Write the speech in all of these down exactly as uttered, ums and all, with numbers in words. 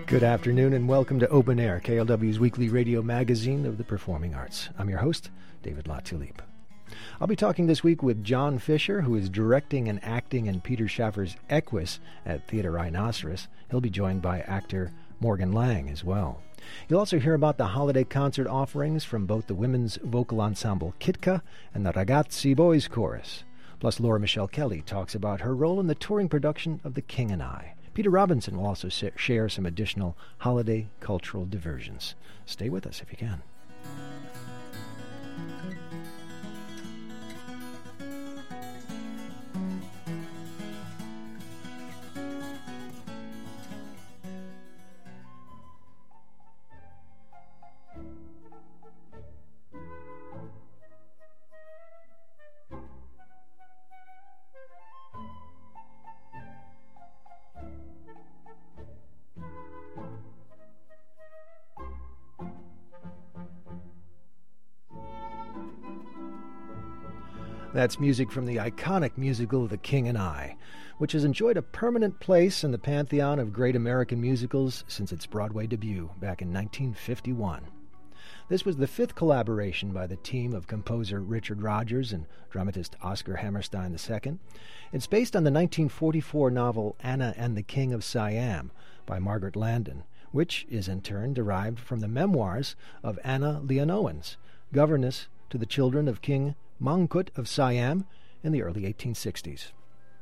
Good afternoon and welcome to Open Air, K L W's weekly radio magazine of the performing arts. I'm your host, David LaTulippe. I'll be talking this week with John Fisher, who is directing and acting in Peter Shaffer's Equus at Theatre Rhinoceros. He'll be joined by actor Morgan Lang as well. You'll also hear about the holiday concert offerings from both the women's vocal ensemble Kitka and the Ragazzi Boys Chorus. Plus, Laura Michelle Kelly talks about her role in the touring production of The King and I. Peter Robinson will also share some additional holiday cultural diversions. Stay with us if you can. That's music from the iconic musical The King and I, which has enjoyed a permanent place in the pantheon of great American musicals since its Broadway debut back in nineteen fifty-one. This was the fifth collaboration by the team of composer Richard Rodgers and dramatist Oscar Hammerstein the Second. It's based on the nineteen forty-four novel Anna and the King of Siam by Margaret Landon, which is in turn derived from the memoirs of Anna Leonowens, governess to the children of King Mongkut of Siam in the early eighteen sixties.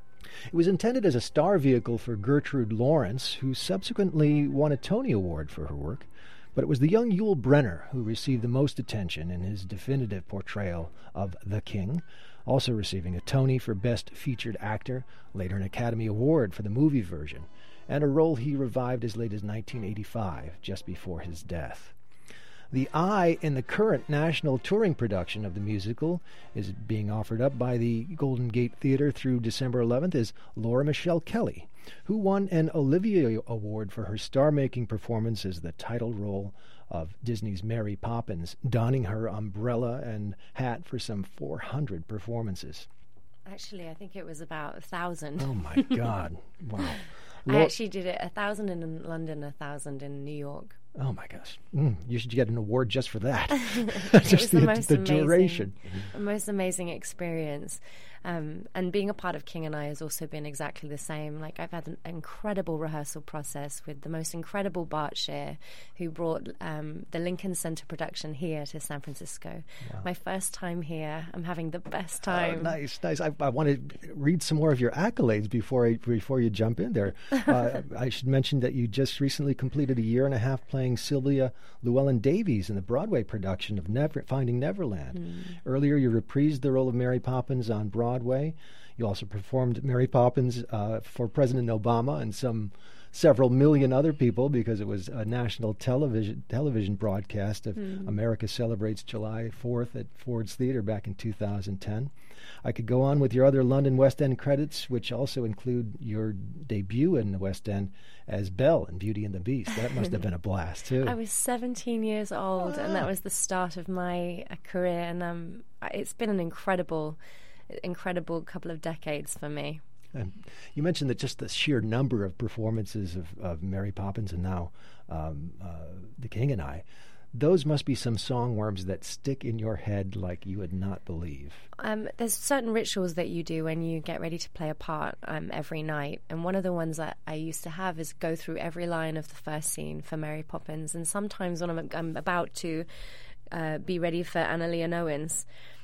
It was intended as a star vehicle for Gertrude Lawrence, who subsequently won a Tony Award for her work, but it was the young Yul Brynner who received the most attention in his definitive portrayal of the King, also receiving a Tony for Best Featured Actor, later an Academy Award for the movie version, and a role he revived as late as nineteen eighty-five, just before his death. The I in the current national touring production of the musical is being offered up by the Golden Gate Theatre through December eleventh is Laura Michelle Kelly, who won an Olivier Award for her star-making performance as the title role of Disney's Mary Poppins, donning her umbrella and hat for some four hundred performances. Actually, I think it was about a thousand. Oh, my God. Wow. I actually did it a thousand in London, a thousand in New York. Oh, my gosh. Mm, you should get an award just for that. Just it was the, the, most the amazing, duration. the most amazing experience. Um, and being a part of King and I has also been exactly the same. Like, I've had an incredible rehearsal process with the most incredible Bart Shear, who brought um, the Lincoln Center production here to San Francisco. Wow. My first time here. I'm having the best time. Oh, nice, nice. I, I want to read some more of your accolades before I, before you jump in there. Uh, I should mention that you just recently completed a year and a half playing Sylvia Llewellyn Davies in the Broadway production of Never, Finding Neverland. Mm. Earlier, you reprised the role of Mary Poppins on Broadway. You also performed Mary Poppins uh, for President Obama and some several million other people, because it was a national television television broadcast of mm. America Celebrates July fourth at Ford's Theatre back in two thousand ten. I could go on with your other London West End credits, which also include your debut in the West End as Belle in Beauty and the Beast. That must have been a blast, too. I was seventeen years old, ah. and that was the start of my uh, career, and um, it's been an incredible, incredible couple of decades for me. And you mentioned that just the sheer number of performances of, of Mary Poppins and now um, uh, The King and I, those must be some songworms that stick in your head like you would not believe. Um, there's certain rituals that you do when you get ready to play a part um, every night. And one of the ones that I used to have is go through every line of the first scene for Mary Poppins. And sometimes when I'm, I'm about to uh, be ready for Anna Leonowens,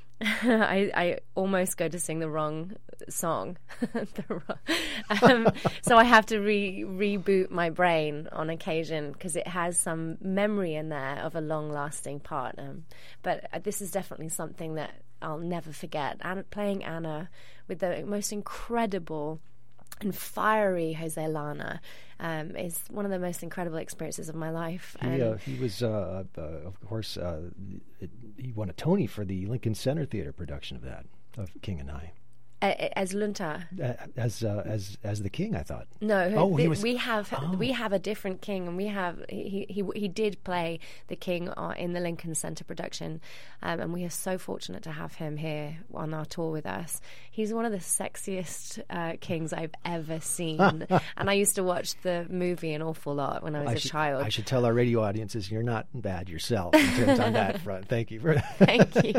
I, I almost go to sing the wrong song. the wrong, um, so I have to re- reboot my brain on occasion because it has some memory in there of a long-lasting part. Um, but uh, this is definitely something that I'll never forget. And playing Anna with the most incredible and fiery Jose Lana um, is one of the most incredible experiences of my life. He, uh, he was, uh, uh, of course, uh, it, he won a Tony for the Lincoln Center Theatre production of that, of King and I. Uh, as Lunta, uh, as uh, as as the king, I thought. No, oh, the, he was, we have oh. we have a different king, and we have he he he did play the king in the Lincoln Center production, um, and we are so fortunate to have him here on our tour with us. He's one of the sexiest uh, kings I've ever seen, and I used to watch the movie an awful lot when I was I a should, child. I should tell our radio audiences you're not bad yourself in terms on that front. Thank you for Thank you.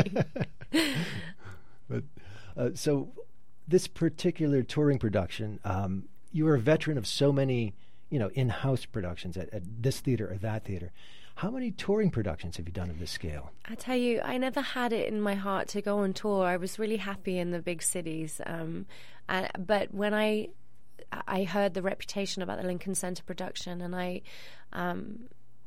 But uh, so. This particular touring production, um, you were a veteran of so many, you know, in-house productions at, at this theater or that theater. How many touring productions have you done of this scale? I tell you, I never had it in my heart to go on tour. I was really happy in the big cities. Um, uh, but when I I heard the reputation about the Lincoln Center production, and I, um,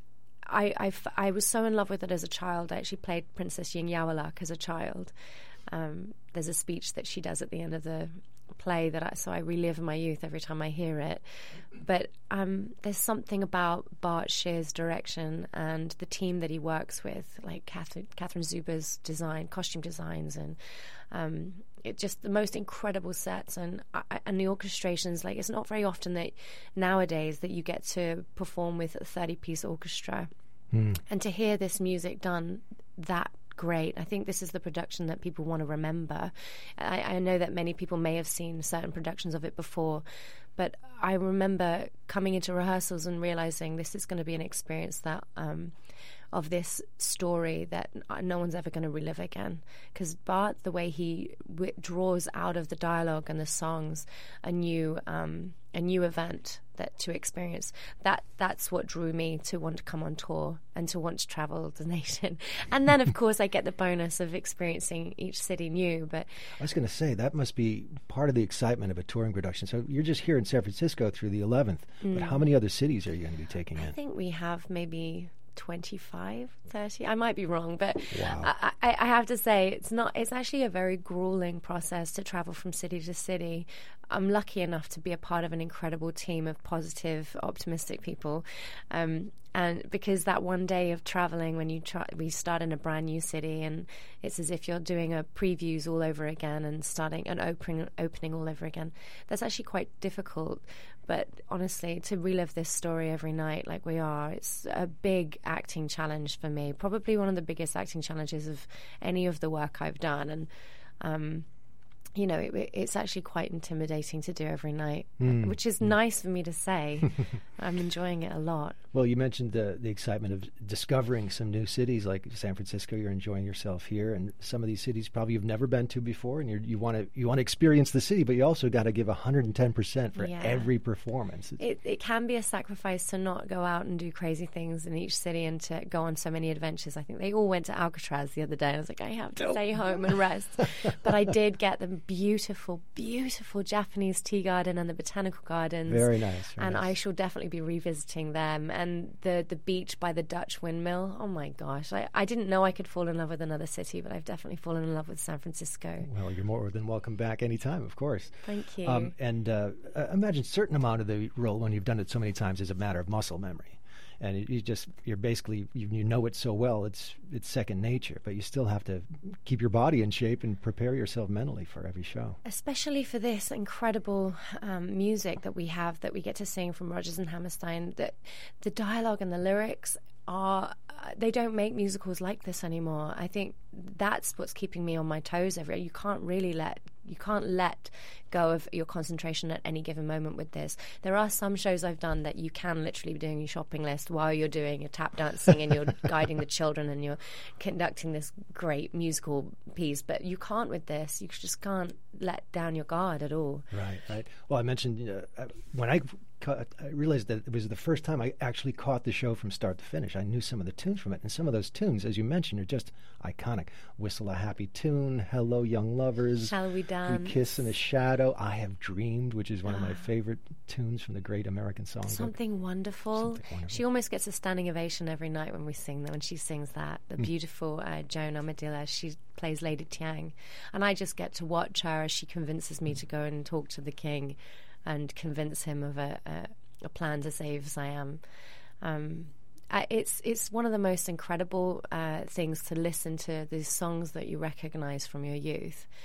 I, I, I was so in love with it as a child. I actually played Princess Yingyawalak as a child. Um, there's a speech that she does at the end of the play that I, so I relive my youth every time I hear it. But um, there's something about Bart Shear's direction and the team that he works with, like Catherine, Catherine Zuber's design, costume designs, and um, it just the most incredible sets and uh, and the orchestrations. Like, it's not very often that nowadays that you get to perform with a thirty-piece orchestra, mm. and to hear this music done that great. I think this is the production that people want to remember. I, I know that many people may have seen certain productions of it before, but I remember coming into rehearsals and realizing this is going to be an experience that um, of this story that no one's ever going to relive again. Because Bart, the way he w- draws out of the dialogue and the songs a new um, a new event that to experience, that that's what drew me to want to come on tour and to want to travel the nation. And then, of course, I get the bonus of experiencing each city new. But I was going to say, that must be part of the excitement of a touring production. So you're just here in San Francisco through the eleventh, mm. but how many other cities are you going to be taking in? I think we have maybe twenty-five, thirty. I might be wrong, but wow. I, I, I have to say it's not. It's actually a very grueling process to travel from city to city. I'm lucky enough to be a part of an incredible team of positive, optimistic people, um, and because that one day of traveling, when you try, we start in a brand new city, and it's as if you're doing a previews all over again and starting an opening, opening all over again. That's actually quite difficult. But honestly, to relive this story every night like we are, it's a big acting challenge for me. Probably one of the biggest acting challenges of any of the work I've done. And, um, you know, it, it's actually quite intimidating to do every night, mm. which is nice for me to say. I'm enjoying it a lot. Well, you mentioned the, the excitement of discovering some new cities like San Francisco. You're enjoying yourself here, and some of these cities probably you've never been to before, and you're, you want to you want to experience the city, but you also got to give one hundred ten percent for yeah. every performance. It, it can be a sacrifice to not go out and do crazy things in each city and to go on so many adventures. I think they all went to Alcatraz the other day. I was like, I have to nope. stay home and rest. But I did get the beautiful, beautiful Japanese tea garden and the botanical gardens. Very nice. Very and nice. I shall definitely be revisiting them. And the, the beach by the Dutch windmill, oh my gosh. I, I didn't know I could fall in love with another city, but I've definitely fallen in love with San Francisco. Well, you're more than welcome back anytime, of course. Thank you. Um, and uh, I imagine a certain amount of the role, when you've done it so many times, is a matter of muscle memory. And it, you just, you're basically, you, you know it so well, it's it's second nature, but you still have to keep your body in shape and prepare yourself mentally for every show. Especially for this incredible um, music that we have, that we get to sing from Rodgers and Hammerstein, that the dialogue and the lyrics are, uh, they don't make musicals like this anymore. I think that's what's keeping me on my toes every. You can't really let you can't let go of your concentration at any given moment with this. There are some shows I've done that you can literally be doing your shopping list while you're doing your tap dancing and you're guiding the children and you're conducting this great musical piece, but you can't with this. You just can't let down your guard at all. Right, right. Well, I mentioned uh, when I I realized that it was the first time I actually caught the show from start to finish. I knew some of the tunes from it, and some of those tunes, as you mentioned, are just iconic. Whistle a Happy Tune, Hello Young Lovers, Shall We Dance, We Kiss in the Shadow, I Have Dreamed, which is one of my favorite tunes from the Great American Songbook. Something Wonderful. Something Wonderful. She almost gets a standing ovation every night when we sing that, when she sings that. The mm. beautiful uh, Joan Armadillo, she plays Lady Tiang. And I just get to watch her as she convinces me to go and talk to the king and convince him of a, a, a plan to save Siam. Um, I, it's it's one of the most incredible uh, things to listen to these songs that you recognize from your youth.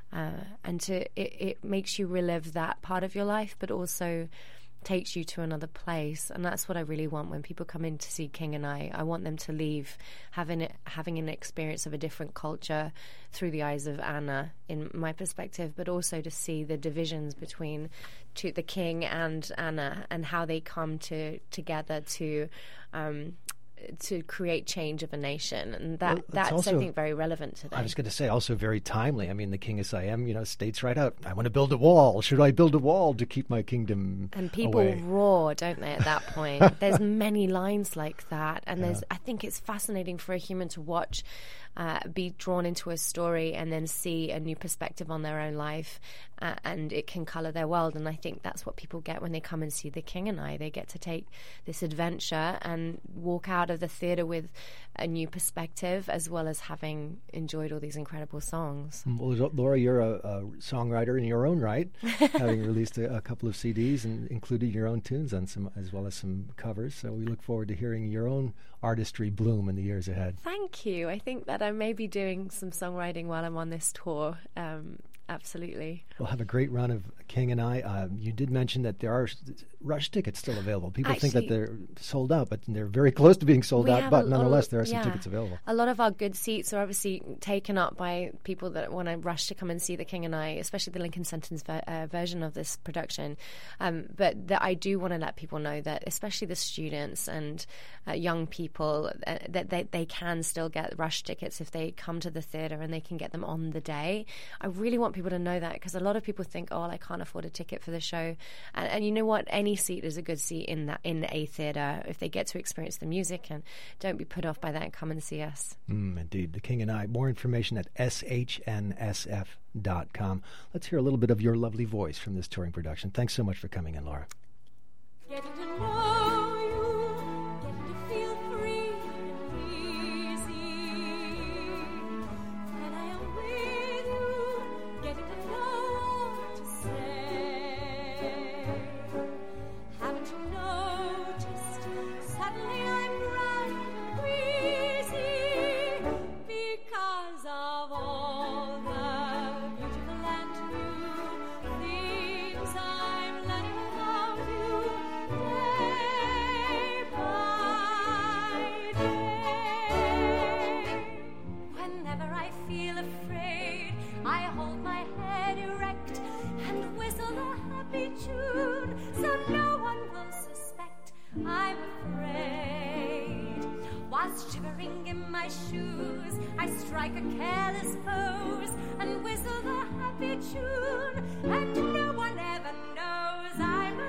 uh, and to it, it makes you relive that part of your life, but also takes you to another place. And that's what I really want when people come in to see King and I. I want them to leave having it, having an experience of a different culture through the eyes of Anna, in my perspective, but also to see the divisions between to the King and Anna and how they come to together to um, to create change of a nation. And that well, that's, also, I think, very relevant today. I was going to say, also very timely. I mean, the King as I Am, you know, states right out, I want to build a wall. Should I build a wall to keep my kingdom And people away? roar, don't they, at that point? There's many lines like that. And Yeah. there's, I think it's fascinating for a human to watch, uh, be drawn into a story and then see a new perspective on their own life. Uh, and it can colour their world. And I think that's what people get when they come and see The King and I. They get to take this adventure and walk out of the theatre with a new perspective, as well as having enjoyed all these incredible songs. Well, Laura, you're a, a songwriter in your own right, having released a, a couple of C Ds and included your own tunes on some, as well as some covers. So we look forward to hearing your own artistry bloom in the years ahead. Thank you. I think that I may be doing some songwriting while I'm on this tour. Um, absolutely. We'll have a great run of King and I. Uh, you did mention that there are rush tickets still available. People Actually, think that they're sold out, but they're very close to being sold we out. have But a nonetheless, lot- there are some yeah. tickets available. A lot of our good seats are obviously taken up by people that want to rush to come and see The King and I, especially the Lincoln Center ver- uh, version of this production. Um, but that I do want to let people know that, especially the students and uh, young people, uh, that they, they can still get rush tickets if they come to the theatre, and they can get them on the day. I really want people to know that, because a lot of people think, oh, well, I can't afford a ticket for the show. And, and you know what? Any seat is a good seat in that in a theatre if they get to experience the music. And don't be put off by that and come and see us. Mm, indeed. The King and I. More information at S H N S F dot com. Let's hear a little bit of your lovely voice from this touring production. Thanks so much for coming in, Laura. Getting to know you, getting to feel free and easy. When I am with you, getting to know what to say. Haven't you noticed? Suddenly I'm bright and breezy because of all the beautiful and new things I'm learning about you day by day. Whenever I feel afraid, I hold my head erect and whistle a happy tune so no one will suspect I'm afraid. Whilst shivering in my shoes, I strike a careless pose and whistle a happy tune, and no one ever knows I'm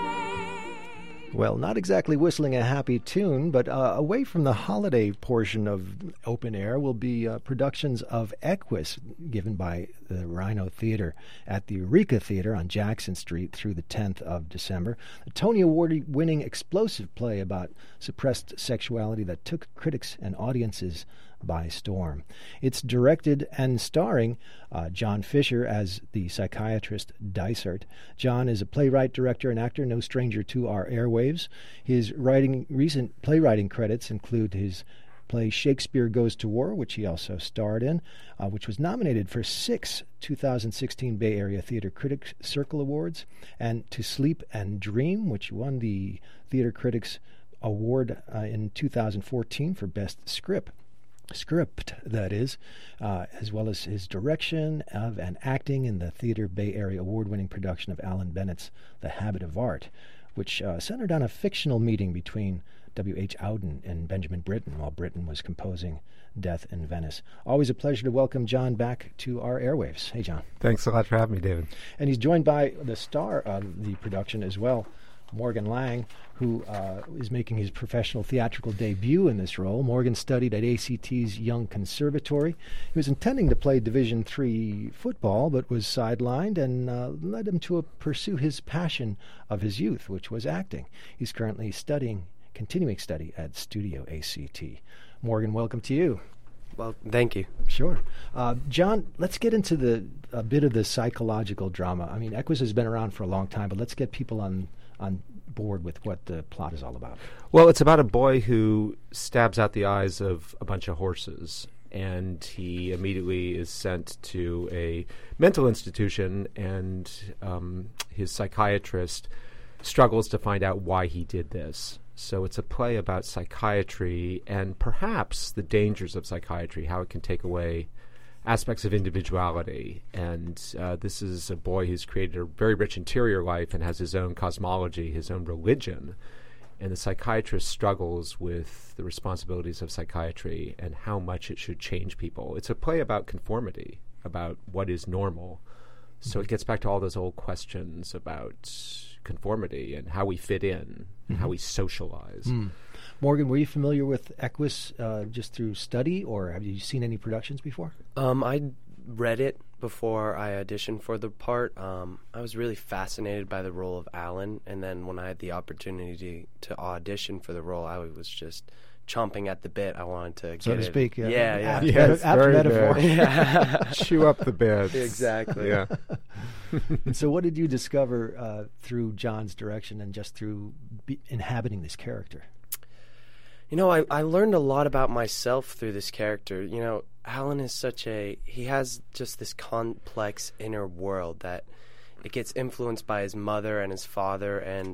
afraid. Well, not exactly whistling a happy tune, but uh, away from the holiday portion of open air will be uh, productions of Equus given by the Rhino Theatre at the Eureka Theatre on Jackson Street through the tenth of December. A Tony Award-winning explosive play about suppressed sexuality that took critics and audiences by storm. It's directed and starring uh, John Fisher as the psychiatrist Dysart. John is a playwright, director, and actor, no stranger to our airwaves. His writing recent playwriting credits include his play Shakespeare Goes to War, which he also starred in, uh, which was nominated for six two thousand sixteen Bay Area Theater Critics Circle Awards, and To Sleep and Dream, which won the Theater Critics Award uh, in two thousand fourteen for Best Script. Script, that is, uh, as well as his direction of and acting in the Theater Bay Area award-winning production of Alan Bennett's The Habit of Art, which uh, centered on a fictional meeting between W H Auden and Benjamin Britten while Britten was composing Death in Venice. Always a pleasure to welcome John back to our airwaves. Hey, John. Thanks a lot for having me, David. And he's joined by the star of the production as well, Morgan Lang, who uh, is making his professional theatrical debut in this role. Morgan studied at A C T's Young Conservatory. He was intending to play Division three football, but was sidelined and uh, led him to uh, pursue his passion of his youth, which was acting. He's currently studying, continuing study at Studio A C T. Morgan, welcome to you. Well, thank you. Sure. Uh, John, let's get into the a bit of the psychological drama. I mean, Equus has been around for a long time, but let's get people on on board with what the plot is all about. Well, it's about a boy who stabs out the eyes of a bunch of horses, and he immediately is sent to a mental institution, and um, his psychiatrist struggles to find out why he did this. So it's a play about psychiatry and perhaps the dangers of psychiatry, how it can take away aspects of individuality. And uh, this is a boy who's created a very rich interior life and has his own cosmology, his own religion. And the psychiatrist struggles with the responsibilities of psychiatry and how much it should change people. It's a play about conformity, about what is normal. So it gets back to all those old questions about conformity and how we fit in, mm-hmm. how we socialize. Mm. Morgan, were you familiar with Equus uh, just through study, or have you seen any productions before? Um, I read it before I auditioned for the part. Um, I was really fascinated by the role of Alan, and then when I had the opportunity to, to audition for the role, I was just chomping at the bit. I wanted to get so to it. speak. Yeah, yeah, yeah. Apt, yeah meta- apt metaphor. Yeah. Chew up the bits. Exactly. Yeah. And so what did you discover uh, through John's direction and just through be- inhabiting this character? You know, I, I learned a lot about myself through this character. You know, Alan is such a, he has just this complex inner world that it gets influenced by his mother and his father, and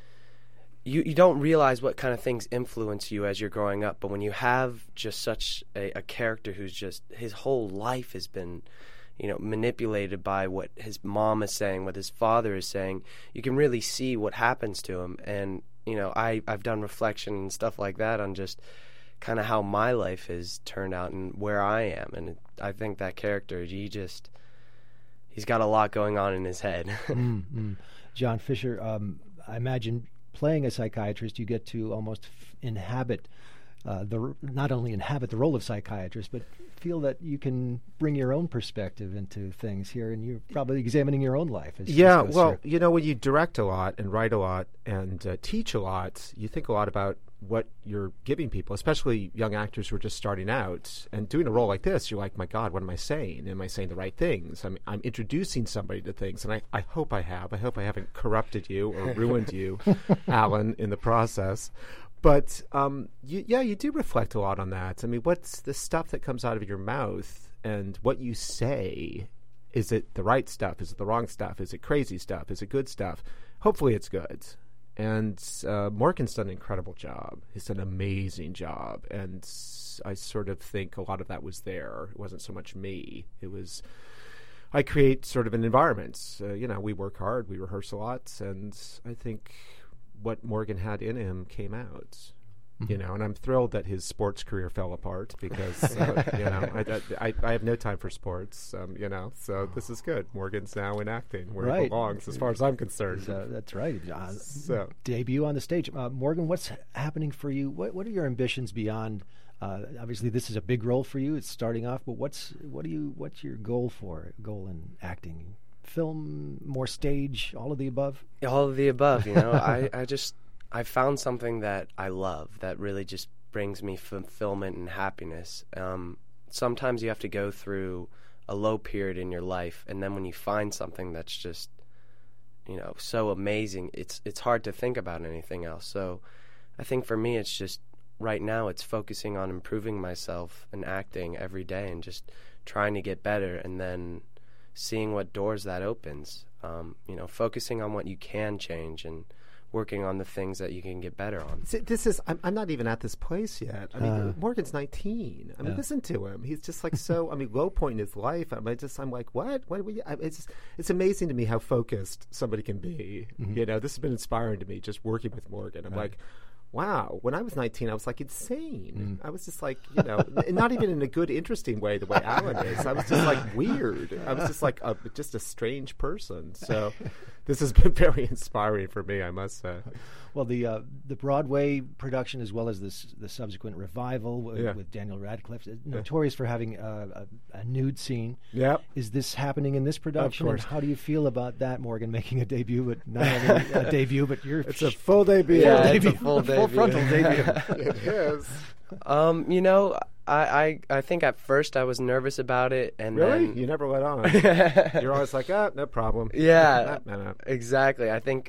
you, you don't realize what kind of things influence you as you're growing up. But when you have just such a, a character who's just, his whole life has been, you know, manipulated by what his mom is saying, what his father is saying, you can really see what happens to him. And you know, I, I've done reflection and stuff like that on just kind of how my life has turned out and where I am. And it, I think that character, he just, he's got a lot going on in his head. mm-hmm. John Fisher, um, I imagine playing a psychiatrist, you get to almost f- inhabit, uh, the not only inhabit the role of psychiatrist, but feel that you can bring your own perspective into things here, and you're probably examining your own life. As Yeah, as well, through. you know, when you direct a lot and write a lot and uh, teach a lot, you think a lot about what you're giving people, especially young actors who are just starting out. And doing a role like this, you're like, my God, what am I saying? Am I saying the right things? I'm, I'm introducing somebody to things, and I, I hope I have. I hope I haven't corrupted you or ruined you, Alan, in the process. But, um, you, yeah, you do reflect a lot on that. I mean, what's the stuff that comes out of your mouth and what you say? Is it the right stuff? Is it the wrong stuff? Is it crazy stuff? Is it good stuff? Hopefully it's good. And uh, Morgan's done an incredible job. He's done an amazing job. And I sort of think a lot of that was there. It wasn't so much me. It was, I create sort of an environment. Uh, you know, we work hard. We rehearse a lot. And I think what Morgan had in him came out, mm-hmm. you know, and I'm thrilled that his sports career fell apart because, uh, you know, I, I, I have no time for sports, um, you know, so this is good. Morgan's now in acting where right. he belongs as far as I'm concerned. So that's right. Uh, so. Debut on the stage. Uh, Morgan, what's happening for you? What, what are your ambitions beyond, uh, obviously this is a big role for you. It's starting off, but what's, what do you, what's your goal for, goal in acting? Film, more stage, all of the above? All of the above, you know. I, I just, I found something that I love that really just brings me fulfillment and happiness. Um, sometimes you have to go through a low period in your life, and then when you find something that's just, you know, so amazing, it's it's hard to think about anything else. So I think for me, it's just, right now, it's focusing on improving myself and acting every day and just trying to get better, and then seeing what doors that opens, um, you know, focusing on what you can change and working on the things that you can get better on. See, this is, I'm, I'm not even at this place yet. I mean, Uh, Morgan's nineteen. I mean, yeah. listen to him. He's just like so, I mean, low point in his life. I'm I just, I'm like, what? What? We, I, it's, it's amazing to me how focused somebody can be. Mm-hmm. You know, this has been inspiring to me just working with Morgan. I'm Right. like, wow, when I was nineteen, I was like insane. Mm. I was just like, you know, n- not even in a good, interesting way, the way Alan is. I was just like weird. I was just like a, just a strange person. So this has been very inspiring for me, I must say. Well, the uh, the Broadway production, as well as this the subsequent revival w- Yeah. with Daniel Radcliffe, is notorious for having uh, a, a nude scene. Yep. Is this happening in this production? And course. how do you feel about that, Morgan, making a debut, but not only a debut, but you're It's a full debut. Yeah, full it's a debut, full full debut. frontal debut. It is. Um, you know, I, I, I think at first I was nervous about it, and Really? then You never let on. You're always like, ah, no problem. yeah, No, no, no. exactly. I think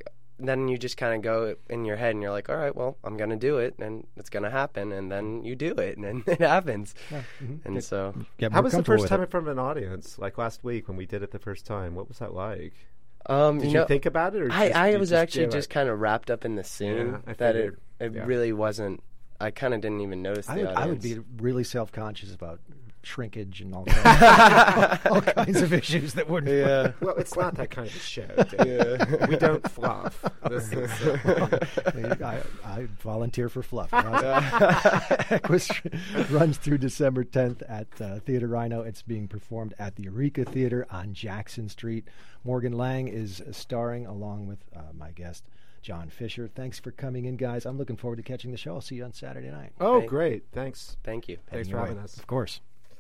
then you just kind of go in your head and you're like, all right, well, I'm going to do it and it's going to happen. And then you do it and then it happens. Yeah. Mm-hmm. And so. Get How more was the comfortable first with time it. in front of an audience? Like last week when we did it the first time. What was that like? Um, Did you you know, think about it? Or I, just, I you was just actually do just it? kind of wrapped up in the scene Yeah, I that it, figured. it Yeah. really wasn't. I kind of didn't even notice the I would, audience. I would be really self-conscious about shrinkage and all kinds, all kinds of issues that wouldn't. Yeah. Well, it's not that kind of a show. Dave. We don't fluff. This is, uh, I, I volunteer for fluff. Equus runs through December tenth at uh, Theater Rhino. It's being performed at the Eureka Theater on Jackson Street. Morgan Lang is starring along with uh, my guest, John Fisher. Thanks for coming in, guys. I'm looking forward to catching the show. I'll see you on Saturday night. oh, Thank- great. Thanks. Thank you. Thanks for Anyway, having us. Of course.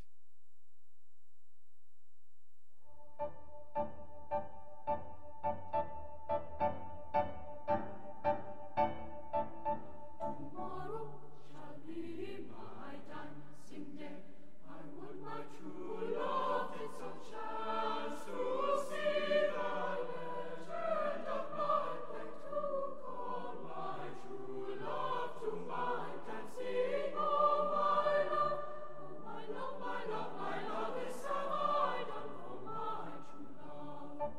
Tomorrow shall be my dancing day. I would my true love did some chance to see the legend of my play, to call my true love to mind and sing, oh my love, oh my love, my love, my love is have I done for my true love.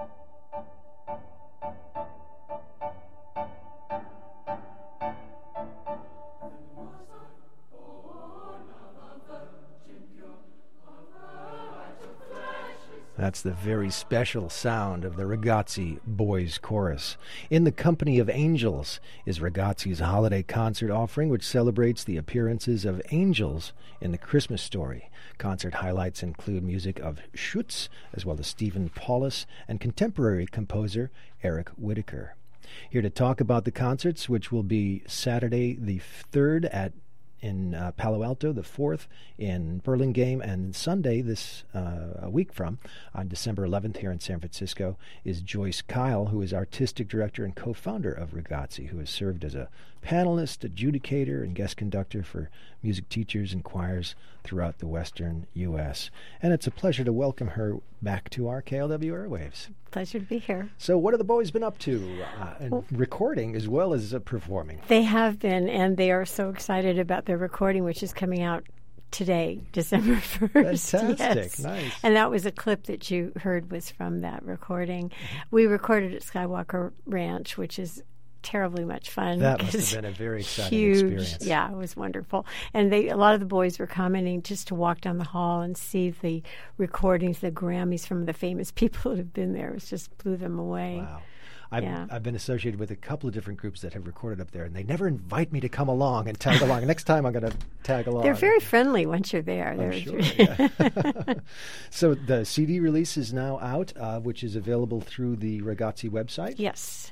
Was I born of a virgin pure, of her I took flesh. That's the very special sound of the Ragazzi Boys Chorus. In the Company of Angels is Ragazzi's holiday concert offering, which celebrates the appearances of angels in the Christmas story. Concert highlights include music of Schutz, as well as Stephen Paulus, and contemporary composer Eric Whitacre. Here to talk about the concerts, which will be Saturday the third at in uh, Palo Alto, the fourth in Burlingame, and Sunday this uh, a week from, on December eleventh here in San Francisco, is Joyce Kyle, who is artistic director and co-founder of Ragazzi, who has served as a panelist, adjudicator, and guest conductor for music teachers and choirs throughout the western U S And it's a pleasure to welcome her back to our K L W airwaves. Pleasure to be here. So what have the boys been up to? Uh, and recording as well as uh, performing. They have been, and they are so excited about their recording, which is coming out today, December first. Fantastic. Yes. Nice. And that was a clip that you heard was from that recording. We recorded at Skywalker Ranch, which is terribly much fun. That must It's have been a very exciting huge. experience. Yeah, it was wonderful. And they, a lot of the boys were commenting just to walk down the hall and see the recordings, the Grammys from the famous people that have been there. It was just blew them away. Wow. I've, Yeah. I've been associated with a couple of different groups that have recorded up there, and they never invite me to come along and tag along. Next time I'm going to tag along. They're very friendly once you're there. I'm They're- sure, yeah. So the C D release is now out, uh, which is available through the Ragazzi website. Yes.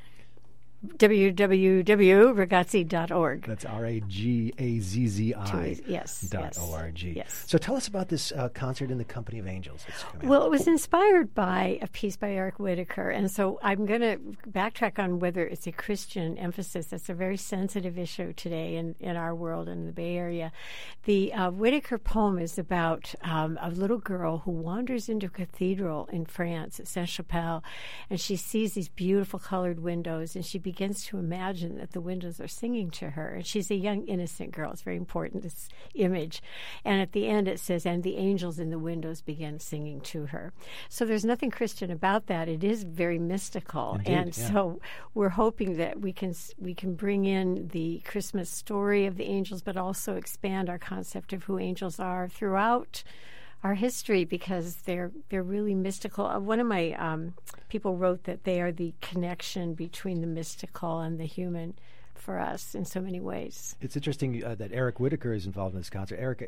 w w w dot ragazzi dot org. That's R A G A Z Z I Yes. dot yes, O R G. Yes. So tell us about this uh, concert in the Company of Angels. That's coming Well, up. it was inspired by a piece by Eric Whitacre, and so I'm going to backtrack on whether it's a Christian emphasis. That's a very sensitive issue today in, in our world in the Bay Area. The uh, Whitacre poem is about um, a little girl who wanders into a cathedral in France at Saint-Chapelle, and she sees these beautiful colored windows, and she begins to imagine that the windows are singing to her. And she's a young, innocent girl. It's very important, this image. And at the end it says, and the angels in the windows began singing to her. So there's nothing Christian about that. It is very mystical. Indeed, and yeah. so we're hoping that we can s- we can bring in the Christmas story of the angels, but also expand our concept of who angels are throughout our history, because they're they're really mystical. Uh, one of my um, people wrote that they are the connection between the mystical and the human for us in so many ways. It's interesting uh, that Eric Whitacre is involved in this concert. Eric,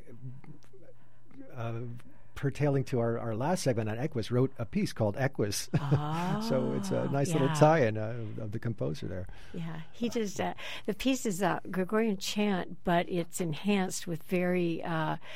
uh, pertaining to our, our last segment on Equus, wrote a piece called Equus. So it's a nice little yeah. tie-in uh, of the composer there. Yeah, he does. Uh, the piece is a Gregorian chant, but it's enhanced with very uh,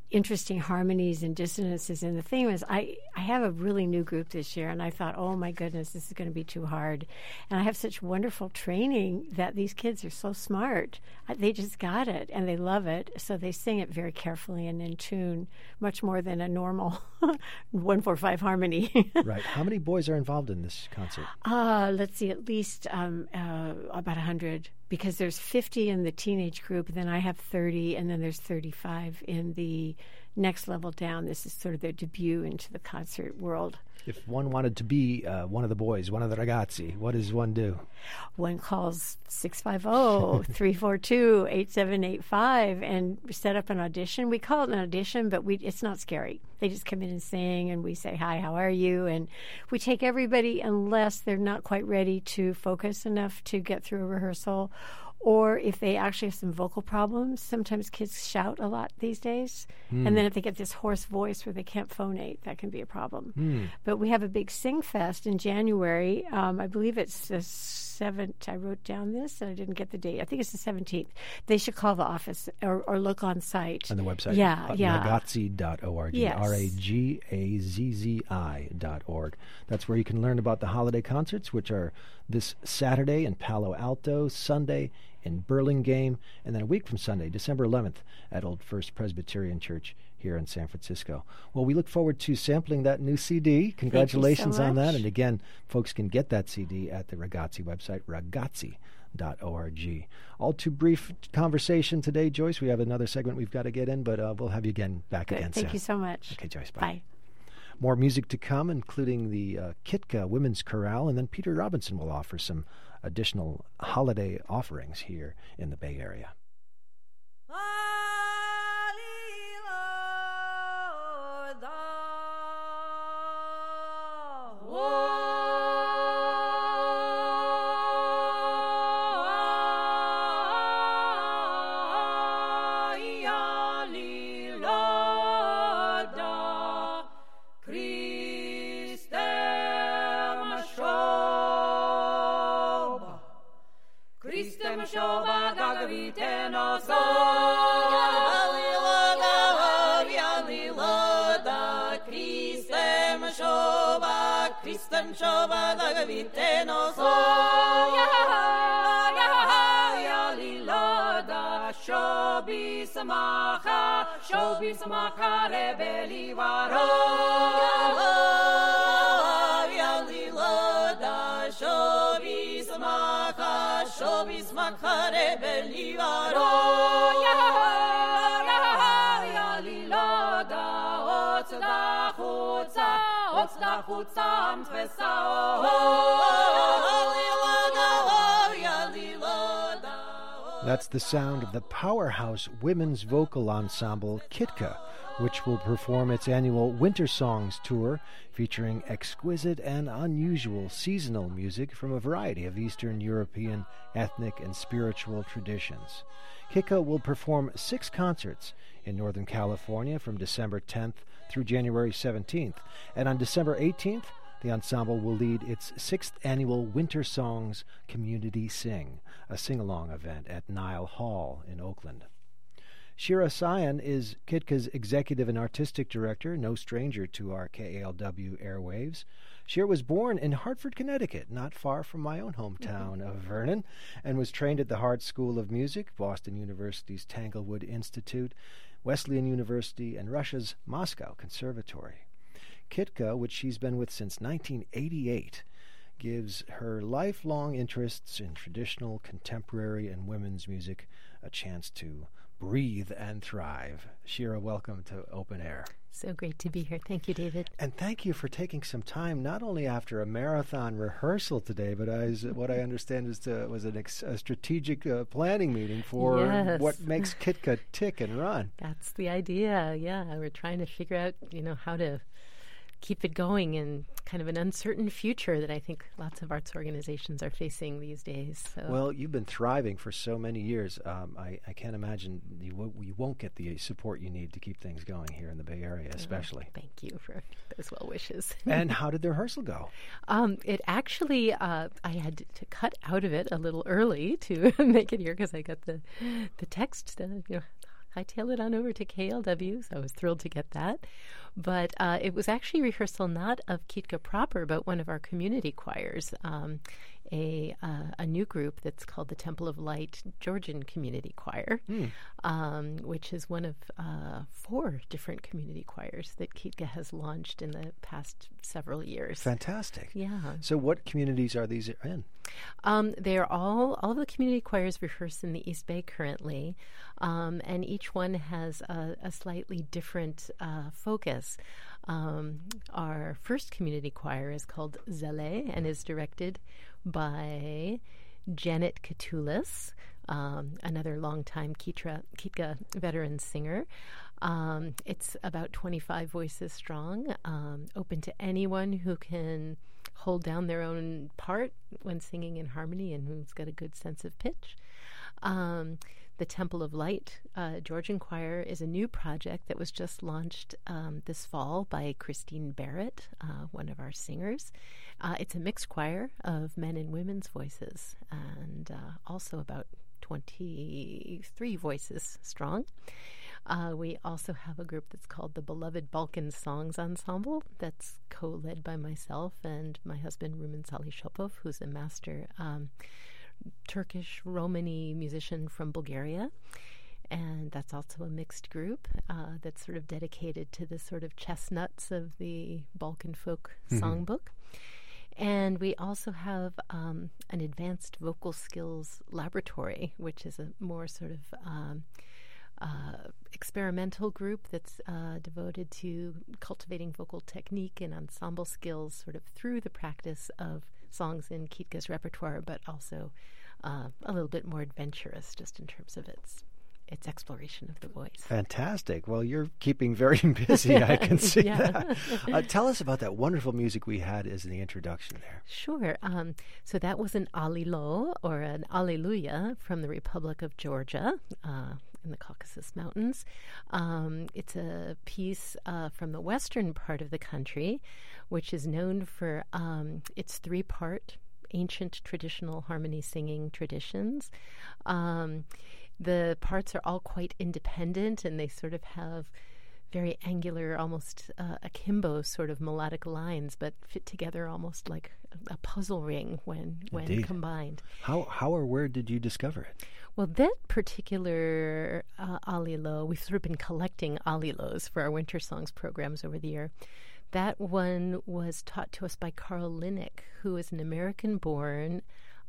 interesting harmonies and dissonances. And the thing was, I, I have a really new group this year, and I thought, oh my goodness, this is going to be too hard. And I have such wonderful training that these kids are so smart. Uh, They just got it, and they love it. So they sing it very carefully and in tune, much more than a normal one four five harmony. Right. How many boys are involved in this concert? Uh, let's see, at least um, uh, about one hundred, because there's fifty in the teenage group, then I have thirty, and then there's thirty-five in the next level down. This is sort of their debut into the concert world. If one wanted to be uh, one of the boys, one of the ragazzi, what does one do? One calls six five zero, three four two, eight seven eight five and set up an audition. We call it an audition, but we it's not scary. They just come in and sing, and we say, hi, how are you? And we take everybody unless they're not quite ready to focus enough to get through a rehearsal, or if they actually have some vocal problems. Sometimes kids shout a lot these days. Mm. And then if they get this hoarse voice where they can't phonate, that can be a problem. Mm. But we have a big Sing Fest in January. Um, I believe it's the seventh. I wrote down this, and I didn't get the date. I think it's the seventeenth. They should call the office or, or look on site. On the website? Yeah, uh, yeah. ragazzi dot org. Yes. R A G A Z Z I dot org. That's where you can learn about the holiday concerts, which are this Saturday in Palo Alto, Sunday in Burlingame, and then a week from Sunday, December eleventh, at Old First Presbyterian Church here in San Francisco. Well, we look forward to sampling that new C D. Congratulations so on that. much. And again, folks can get that C D at the Ragazzi website, ragazzi dot org. All too brief conversation today, Joyce. We have another segment we've got to get in, but uh, we'll have you again back Good. again Thank soon. you so much. Okay, Joyce, bye. Bye. More music to come, including the uh, Kitka Women's Chorale, and then Peter Robinson will offer some additional holiday offerings here in the Bay Area. Christem shoba dagavite no so ya ya liloda shobi samacha shobi samacha rebeli varo ya liloda shobi samacha shobi samacha rebeli varo ya liloda otzda chutza Otzda chutza am tfesa That's the sound of the powerhouse women's vocal ensemble Kitka, which will perform its annual Winter Songs tour featuring exquisite and unusual seasonal music from a variety of Eastern European ethnic and spiritual traditions. Kitka will perform six concerts in Northern California from December tenth through January seventeenth, and on December eighteenth, the ensemble will lead its sixth annual Winter Songs Community Sing, a sing-along event at Nile Hall in Oakland. Shira Sayan is Kitka's executive and artistic director, no stranger to our K A L W airwaves. Shira was born in Hartford, Connecticut, not far from my own hometown of Vernon, and was trained at the Hart School of Music, Boston University's Tanglewood Institute, Wesleyan University, and Russia's Moscow Conservatory. Kitka, which she's been with since nineteen eighty-eight, gives her lifelong interests in traditional, contemporary, and women's music a chance to breathe and thrive. Shira, welcome to Open Air. So great to be here. Thank you, David. And thank you for taking some time, not only after a marathon rehearsal today, but as what I understand is to, was an ex, a strategic uh, planning meeting for Yes. what makes Kitka tick and run. That's the idea. Yeah, we're trying to figure out, you know, how to keep it going in kind of an uncertain future that I think lots of arts organizations are facing these days. So. Well, you've been thriving for so many years. Um, I, I can't imagine you, w- you won't get the support you need to keep things going here in the Bay Area, especially. Oh, thank you for those well wishes. And how did the rehearsal go? Um, it actually, uh, I had to cut out of it a little early to make it here because I got the the text, uh, you know, hightail it on over to K L W, so I was thrilled to get that. But uh, it was actually rehearsal not of Kitka proper, but one of our community choirs, um, a uh, a new group that's called the Temple of Light Georgian Community Choir, mm. um, which is one of uh, four different community choirs that Kitka has launched in the past several years. Fantastic. Yeah. So what communities are these in? Um, they are all, all of the community choirs rehearse in the East Bay currently, um, and each one has a, a slightly different uh, focus. Um, our first community choir is called Zele and is directed by Janet Katulis, um, another longtime Kitra, Kitka veteran singer. Um, it's about twenty-five voices strong, um, open to anyone who can hold down their own part when singing in harmony and who's got a good sense of pitch. Um, the Temple of Light uh, Georgian Choir is a new project that was just launched um, this fall by Christine Barrett, uh, one of our singers. Uh, it's a mixed choir of men and women's voices, and uh, also about twenty-three voices strong. Uh, we also have a group that's called the Beloved Balkan Songs Ensemble that's co-led by myself and my husband, Rumen Salishopov, who's a master um, Turkish Romani musician from Bulgaria. And that's also a mixed group uh, that's sort of dedicated to the sort of chestnuts of the Balkan folk mm-hmm. songbook. And we also have um, an advanced vocal skills laboratory, which is a more sort of um, uh, experimental group that's uh, devoted to cultivating vocal technique and ensemble skills sort of through the practice of songs in Kitka's repertoire, but also uh, a little bit more adventurous just in terms of its its exploration of the voice. Fantastic. Well, you're keeping very busy. I can see Yeah. that. Uh, tell us about that wonderful music we had as the introduction there. Sure. Um, so that was an Alilo, or an Alleluia, from the Republic of Georgia uh, in the Caucasus Mountains. Um, it's a piece uh, from the western part of the country, which is known for um, its three-part ancient traditional harmony singing traditions. Um, the parts are all quite independent, and they sort of have very angular, almost uh, akimbo sort of melodic lines, but fit together almost like a, a puzzle ring when when Indeed. combined. How how or where did you discover it? Well, that particular uh, alilo, we've sort of been collecting alilos for our Winter Songs programs over the year. That one was taught to us by Carl Linnick, who is an American-born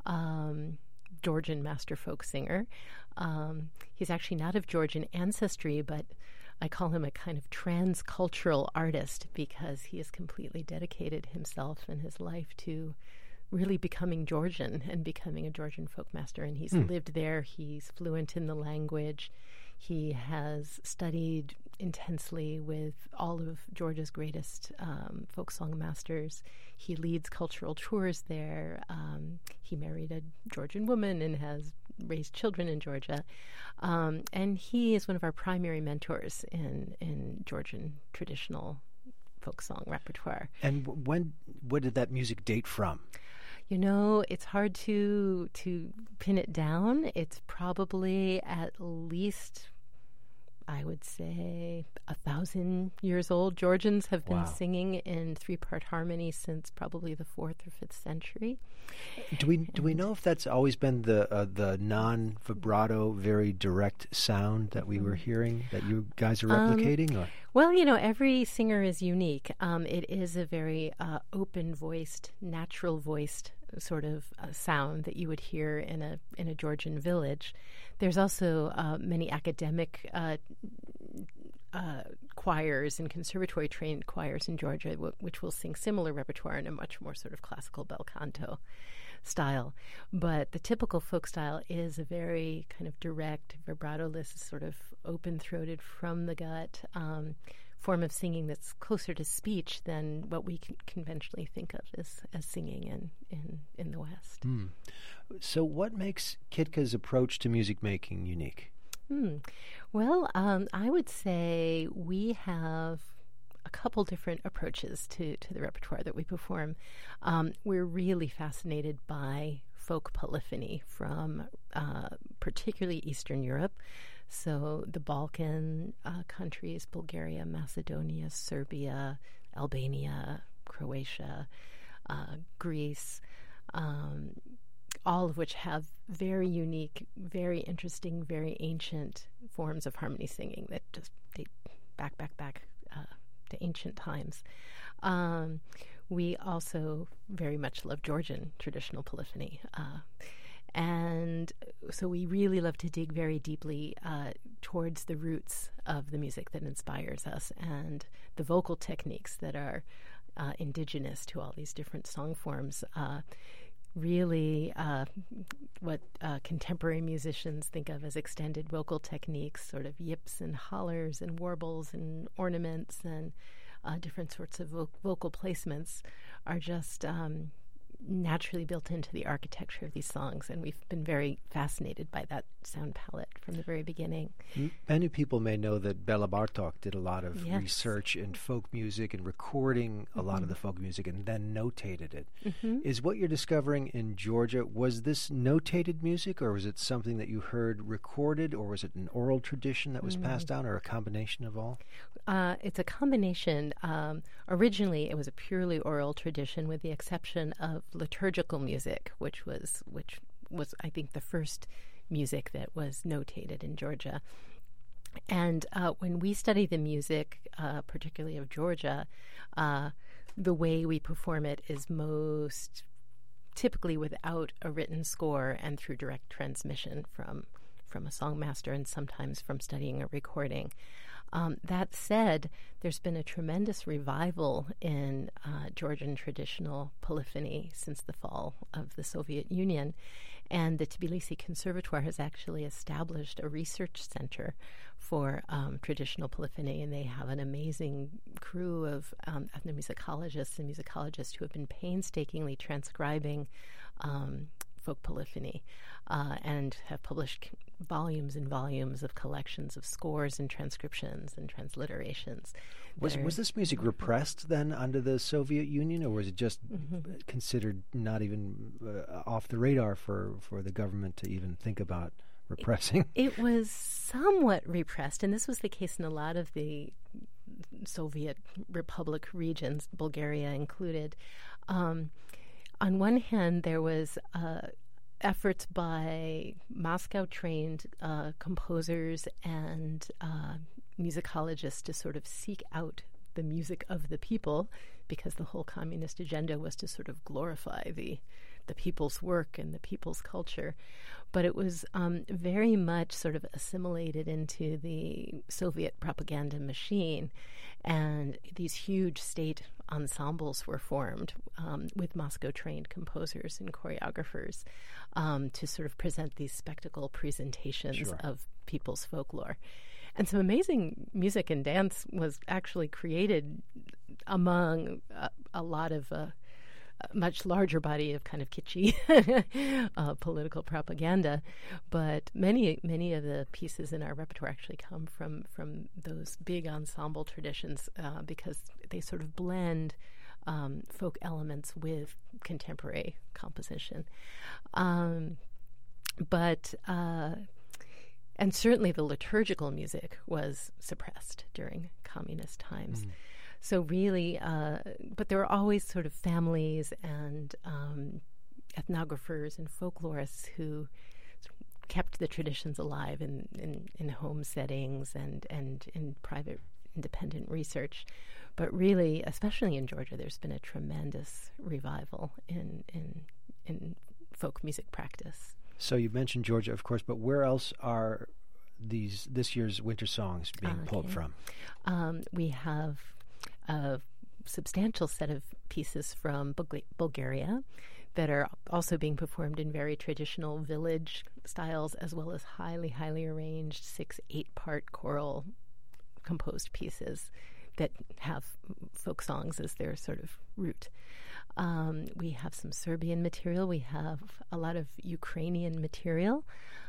um, Georgian master folk singer. Um, he's actually not of Georgian ancestry, but I call him a kind of transcultural artist because he has completely dedicated himself and his life to really becoming Georgian and becoming a Georgian folk master. And he's mm. lived there. He's fluent in the language. He has studied intensely with all of Georgia's greatest um, folk song masters. He leads cultural tours there. Um, he married a Georgian woman and has raised children in Georgia. Um, and he is one of our primary mentors in, in Georgian traditional folk song repertoire. And w- when what did that music date from? You know, it's hard to to pin it down. It's probably at least, I would say, a thousand years old. Georgians have been Wow. singing in three-part harmony since probably the fourth or fifth century. Do we do we know if that's always been the uh, the non vibrato, very direct sound that we were hearing that you guys are replicating? Um, or? Well, you know, every singer is unique. Um, it is a very uh, open-voiced, natural-voiced sort of uh, sound that you would hear in a in a Georgian village. There's also uh, many academic uh, uh, choirs and conservatory-trained choirs in Georgia, w- which will sing similar repertoire in a much more sort of classical bel canto style. But the typical folk style is a very kind of direct, vibrato-less, sort of open-throated, from the gut um, form of singing that's closer to speech than what we can conventionally think of as, as singing in, in, in the West. Mm. So what makes Kitka's approach to music making unique? Hmm. Well, um, I would say we have a couple different approaches to, to the repertoire that we perform. Um, we're really fascinated by folk polyphony from uh, particularly Eastern Europe. So the Balkan uh, countries, Bulgaria, Macedonia, Serbia, Albania, Croatia, uh, Greece, um, all of which have very unique, very interesting, very ancient forms of harmony singing that just date back, back, back uh, to ancient times. Um, we also very much love Georgian traditional polyphony. Uh, and so we really love to dig very deeply uh, towards the roots of the music that inspires us and the vocal techniques that are uh, indigenous to all these different song forms. Uh, really uh, what uh, contemporary musicians think of as extended vocal techniques, sort of yips and hollers and warbles and ornaments and uh, different sorts of vo- vocal placements are just um, naturally built into the architecture of these songs, and we've been very fascinated by that sound palette from the very beginning. Many people may know that Bela Bartok did a lot of yes. research in folk music and recording a mm-hmm. lot of the folk music and then notated it. Mm-hmm. Is what you're discovering in Georgia, was this notated music, or was it something that you heard recorded, or was it an oral tradition that was mm-hmm. passed down, or a combination of all? Uh, it's a combination. Um, originally, it was a purely oral tradition with the exception of liturgical music, which was which was I think the first music that was notated in Georgia. And uh, when we study the music, uh, particularly of Georgia, uh, the way we perform it is most typically without a written score and through direct transmission from from a songmaster and sometimes from studying a recording. Um, that said, there's been a tremendous revival in uh, Georgian traditional polyphony since the fall of the Soviet Union, and the Tbilisi Conservatoire has actually established a research center for um, traditional polyphony, and they have an amazing crew of um, ethnomusicologists and musicologists who have been painstakingly transcribing um, folk polyphony uh, and have published volumes and volumes of collections of scores and transcriptions and transliterations. Was was this music repressed then under the Soviet Union, or was it just mm-hmm. considered not even uh, off the radar for, for the government to even think about repressing? It, it was somewhat repressed, and this was the case in a lot of the Soviet Republic regions, Bulgaria included. Um, on one hand, there was uh, efforts by Moscow-trained uh, composers and uh, musicologists to sort of seek out the music of the people, because the whole communist agenda was to sort of glorify the the people's work and the people's culture. But it was um, very much sort of assimilated into the Soviet propaganda machine, and these huge state ensembles were formed um, with Moscow-trained composers and choreographers um, to sort of present these spectacle presentations Sure. of people's folklore. And some amazing music and dance was actually created among a, a lot of uh, a much larger body of kind of kitschy uh, political propaganda. But many many of the pieces in our repertoire actually come from, from those big ensemble traditions uh, because they sort of blend um, folk elements with contemporary composition. Um, but... Uh, And certainly the liturgical music was suppressed during communist times. Mm. So really, uh, but there were always sort of families and um, ethnographers and folklorists who kept the traditions alive in, in, in home settings and, and in private independent research. But really, especially in Georgia, there's been a tremendous revival in in, in folk music practice. So you mentioned Georgia, of course, but where else are these this year's winter songs being okay. pulled from? Um, we have a substantial set of pieces from Bul- Bulgaria that are also being performed in very traditional village styles, as well as highly, highly arranged six, eight-part choral composed pieces that have folk songs as their sort of root. Um, we have some Serbian material. We have a lot of Ukrainian material,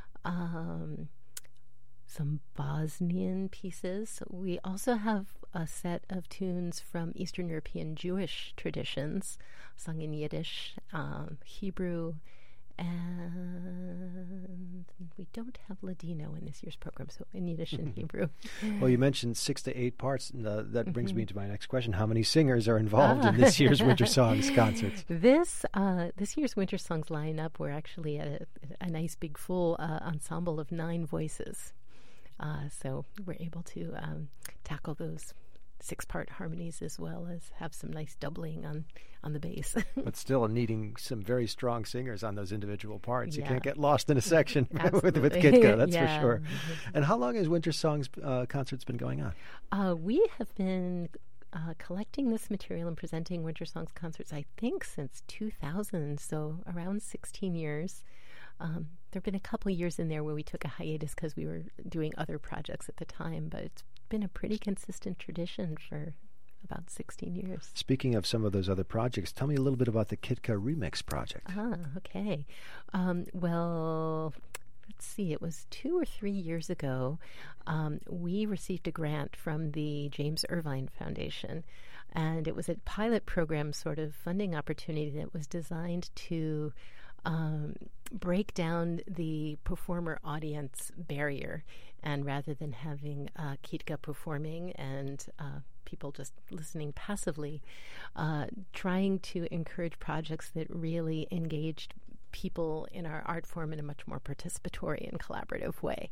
um, some Bosnian pieces. We also have a set of tunes from Eastern European Jewish traditions, sung in Yiddish, um, Hebrew, And we don't have Ladino in this year's program, so in Yiddish and Hebrew. Well, you mentioned six to eight parts, and uh, that brings me to my next question. How many singers are involved ah. in this year's Winter Songs concerts? This uh, this year's Winter Songs lineup, we're actually at a, a nice big full uh, ensemble of nine voices. Uh, so we're able to um, tackle those six-part harmonies as well as have some nice doubling on, on the bass. But still needing some very strong singers on those individual parts. Yeah. You can't get lost in a section with, with Kitka, that's yeah. for sure. And how long has Winter Songs uh, concerts been going on? Uh, we have been uh, collecting this material and presenting Winter Songs concerts, I think, since two thousand, so around sixteen years. Um, there have been a couple years in there where we took a hiatus because we were doing other projects at the time, but it's been a pretty consistent tradition for about sixteen years. Speaking of some of those other projects, tell me a little bit about the Kitka Remix project. Ah, okay. Um, well, let's see, it was two or three years ago, um, we received a grant from the James Irvine Foundation, and it was a pilot program sort of funding opportunity that was designed to Um, break down the performer audience barrier, and rather than having uh, Kitka performing and uh, people just listening passively, uh, trying to encourage projects that really engaged people in our art form in a much more participatory and collaborative way.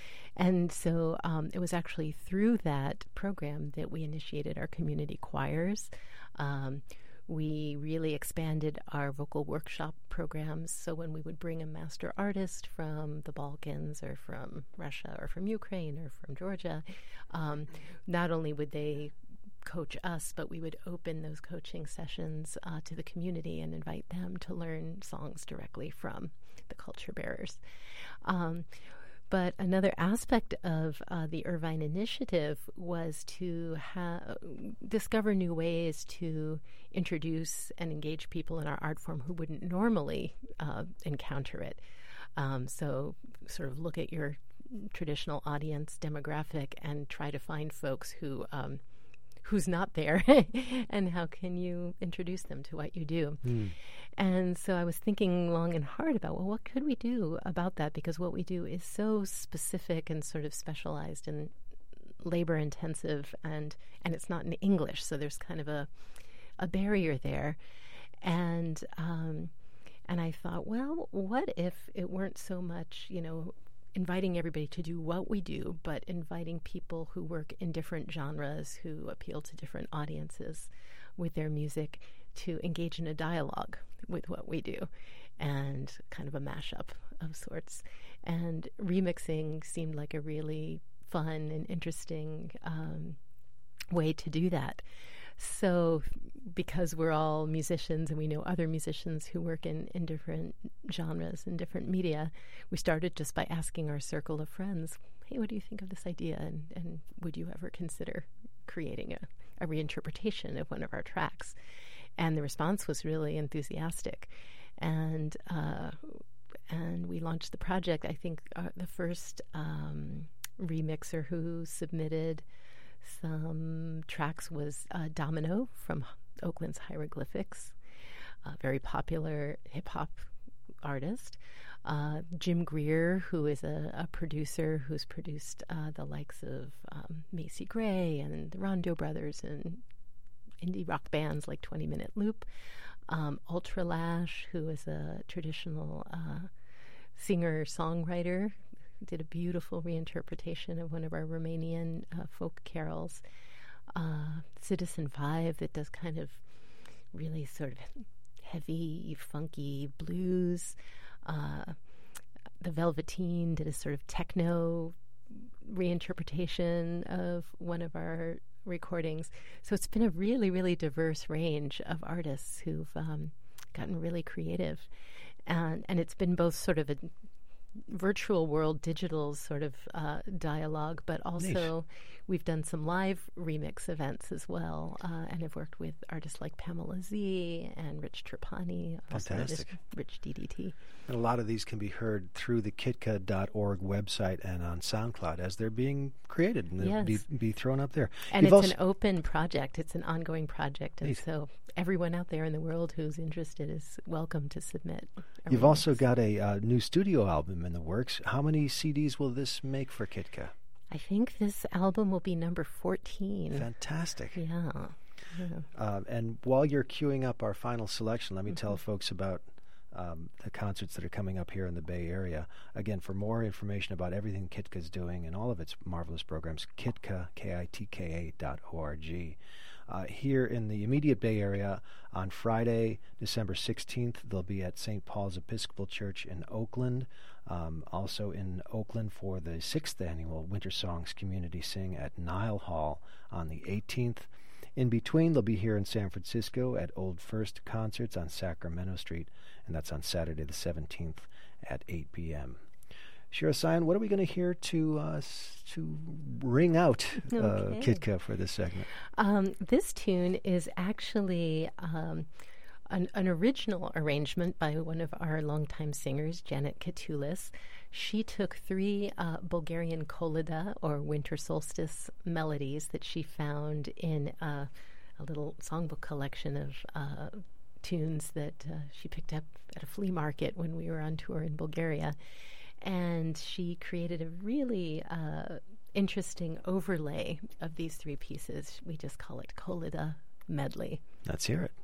And so um, it was actually through that program that we initiated our community choirs. Um, We really expanded our vocal workshop programs. So when we would bring a master artist from the Balkans or from Russia or from Ukraine or from Georgia, um, not only would they coach us, but we would open those coaching sessions uh, to the community and invite them to learn songs directly from the culture bearers. Um, But another aspect of uh, the Irvine Initiative was to ha- discover new ways to introduce and engage people in our art form who wouldn't normally uh, encounter it. Um, so sort of look at your traditional audience demographic and try to find folks who um, who's not there and how can you introduce them to what you do. Mm. And so I was thinking long and hard about, well, what could we do about that? Because what we do is so specific and sort of specialized and labor intensive, and and it's not in English, so there's kind of a a barrier there. And um, and I thought, well, what if it weren't so much, you know, inviting everybody to do what we do, but inviting people who work in different genres, who appeal to different audiences with their music, to engage in a dialogue with what we do, and kind of a mashup of sorts. And remixing seemed like a really fun and interesting um, way to do that. So because we're all musicians and we know other musicians who work in, in different genres and different media, we started just by asking our circle of friends, hey, what do you think of this idea? And, and would you ever consider creating a, a reinterpretation of one of our tracks? And the response was really enthusiastic. And uh, and we launched the project. I think uh, the first um, remixer who submitted some tracks was uh, Domino from Oakland's Hieroglyphics, a very popular hip-hop artist. Uh, Jim Greer, who is a, a producer who's produced uh, the likes of um, Macy Gray and the Rondo Brothers and indie rock bands like twenty minute Loop. Um, Ultra Lash, who is a traditional uh, singer-songwriter, did a beautiful reinterpretation of one of our Romanian uh, folk carols. Uh, Citizen Five, that does kind of really sort of heavy, funky blues. Uh, the Velveteen did a sort of techno reinterpretation of one of our recordings. So it's been a really, really diverse range of artists who've um, gotten really creative. And, and it's been both sort of a virtual world, digital sort of uh, dialogue, but also we've done some live remix events as well, uh, and have worked with artists like Pamela Z and Rich Trapani, also known as Fantastic. Rich D D T. And a lot of these can be heard through the kitka dot org website and on SoundCloud as they're being created and they'll Yes. be, be thrown up there. And You've it's also- an open project. It's an ongoing project. And Neat. so everyone out there in the world who's interested is welcome to submit. a You've also remix. got a uh, new studio album in the works. How many C Ds will this make for Kitka? I think this album will be number fourteen. Fantastic. Yeah. yeah. Uh, and while you're queuing up our final selection, let me tell folks about um, the concerts that are coming up here in the Bay Area. Again, for more information about everything Kitka's doing and all of its marvelous programs, Kitka, K I T K A dot O R G. Uh, here in the immediate Bay Area, on Friday, December sixteenth, they'll be at Saint Paul's Episcopal Church in Oakland. Um, also in Oakland for the sixth annual Winter Songs Community Sing at Nile Hall on the eighteenth. In between, they'll be here in San Francisco at Old First Concerts on Sacramento Street, and that's on Saturday the seventeenth at eight p.m. Shira Sayan, what are we going to hear to uh, s- to ring out uh, Okay. Kitka for this segment? Um, this tune is actually um, an, an original arrangement by one of our longtime singers, Janet Katulis. She took three uh, Bulgarian kolida, or winter solstice melodies, that she found in uh, a little songbook collection of uh, tunes that uh, she picked up at a flea market when we were on tour in Bulgaria. And she created a really uh, interesting overlay of these three pieces. We just call it Kolida Medley. Let's hear it.